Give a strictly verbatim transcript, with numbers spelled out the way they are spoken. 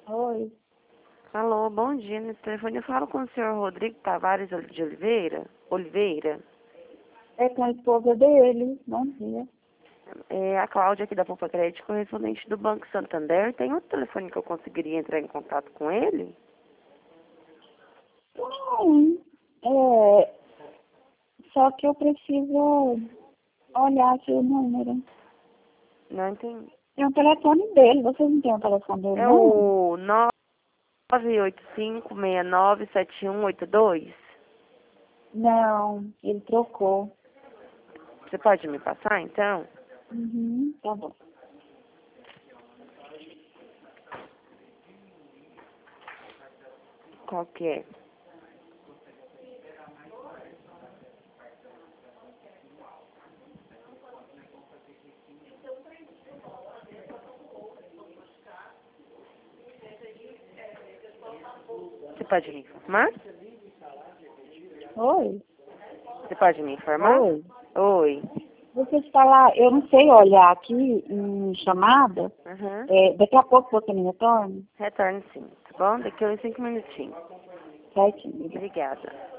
Oi. Alô, bom dia. No telefone eu falo com o senhor Rodrigo Tavares de Oliveira. Oliveira. É com a esposa dele. Bom dia. É a Cláudia aqui da Poupa Crédito, correspondente do Banco Santander. Tem outro telefone que eu conseguiria entrar em contato com ele? Sim. É, só que eu preciso olhar aqui o número. Não entendi. Tem o telefone dele. Vocês não têm o telefone dele, É não? o nove oito cinco, seis nove, sete um oito dois. Não, ele trocou. Você pode me passar, então? Uhum, tá bom. Qual que é? Você pode me informar? Oi? Você pode me informar? Oi? Oi. Você está lá, eu não sei olhar aqui em chamada. Uhum. É, daqui a pouco você me retorna? Retorne sim, tá bom? Daqui a uns cinco minutinhos. Certinho. Obrigada.